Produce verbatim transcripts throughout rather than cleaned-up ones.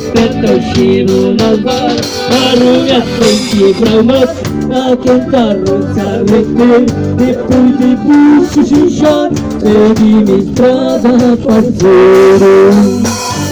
desperta o cheiro nas varas, barulho à frente pra moça, a cantar roça reter, depois de bucho de choro, perdi-me estrada, parceiro.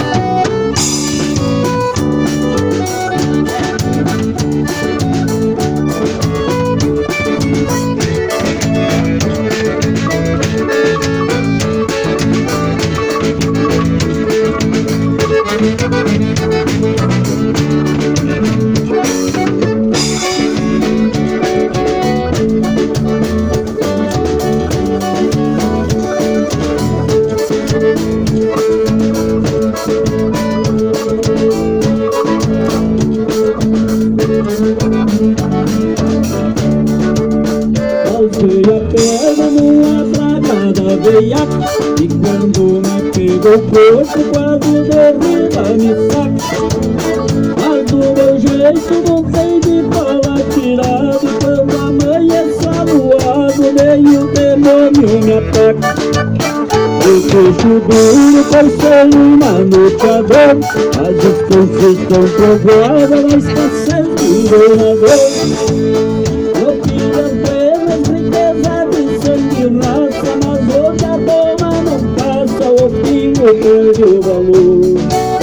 Alcei a perna numa tragada veiaca, e quando me pegou o corpo quase morri na missa. Mas do meu jeito não sei de falar tirado, quando amanhece aluado, meio demônio me ataca. Eu fecho duro, pois sou uma noite a dor, as distâncias estão provadas na escassez do doador. Eu queria apenas riqueza de sangue e raça, mas hoje a dona não passa, o pingo perde o valor.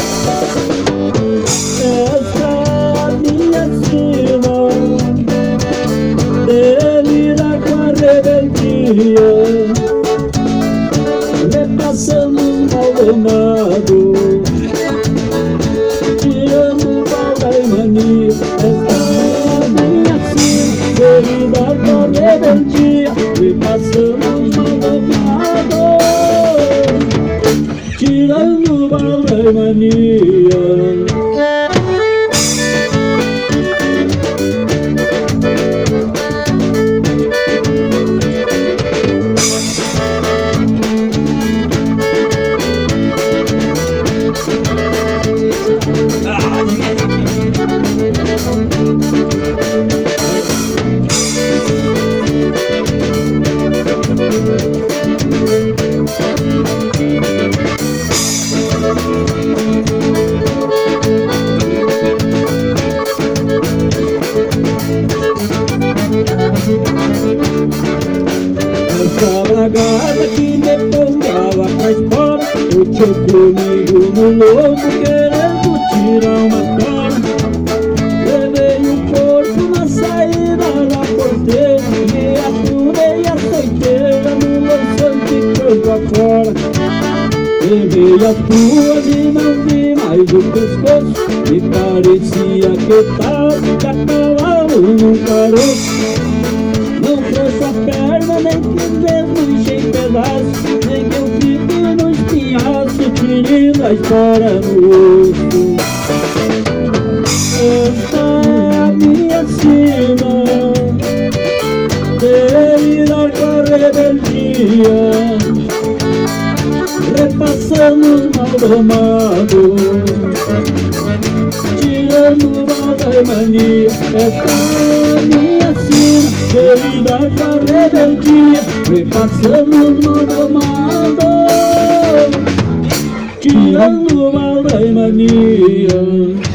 Essa é a minha sina, delira com a rebeldia, repassando os maldomados, tirando balda e mania. Esta é a minha sina, delira com a rebeldia, repassando os maldomados, tirando balda e mania. Essa bragada que me mandava pra escola, eu tinha comigo no lobo querendo tirar uma cara. Levei o corpo na saída da porteira, e aturei a soiteira no lançante campo afora. Levei as duas e não vi mais o pescoço, e parecia que tava de a cavalo num caroço. Não trouxe a perna, nem fiz mesmo encher pedaço, nem que eu fique no espinhaço, tirindo a história no osso. Esta é a minha sina, delirar com a rebeldia, repassando os maldomados, tirando balda e mania. Esta é a minha sina, delira com a rebeldia, repassando os maldomados, tirando balda e mania.